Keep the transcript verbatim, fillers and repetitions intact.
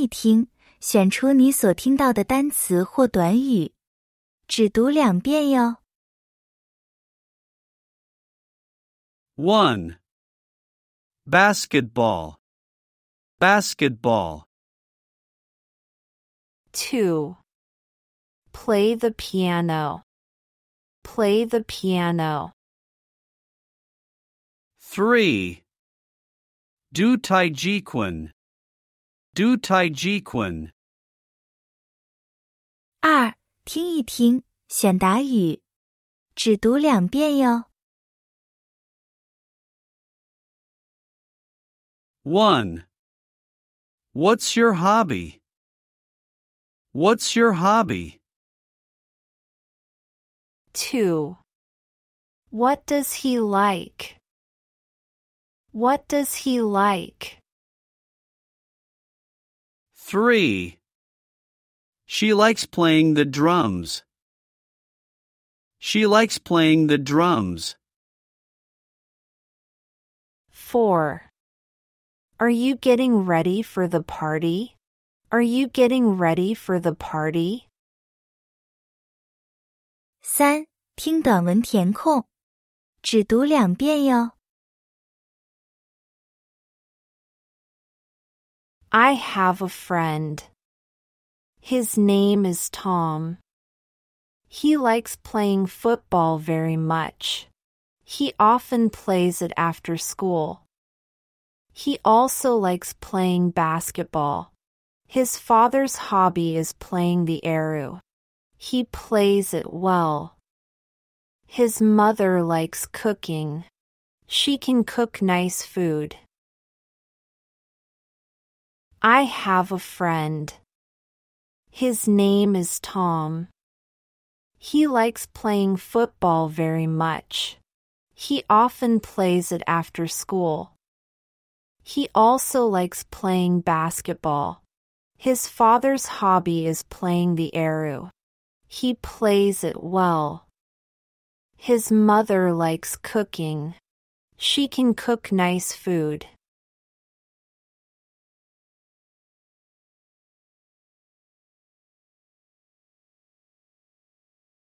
一听，选出你所听到的单词或短语。只读两遍哟。 one. Basketball. Basketball. two. Play the piano. Play the piano. three. Do Taijiquan. Do Taijiquan. 二，听一听，选答语。只读两遍哟。 one. What's your hobby? What's your hobby? two. What does he like? What does he like? three. She likes playing the drums. She likes playing the drums. four. Are you getting ready for the party? Are you getting ready for the party? 三，听短文填空。只读两遍哟。 I have a friend. His name is Tom. He likes playing football very much. He often plays it after school. He also likes playing basketball. His father's hobby is playing the eru. He plays it well. His mother likes cooking. She can cook nice food. I have a friend. His name is Tom. He likes playing football very much. He often plays it after school. He also likes playing basketball. His father's hobby is playing the eru. He plays it well. His mother likes cooking. She can cook nice food.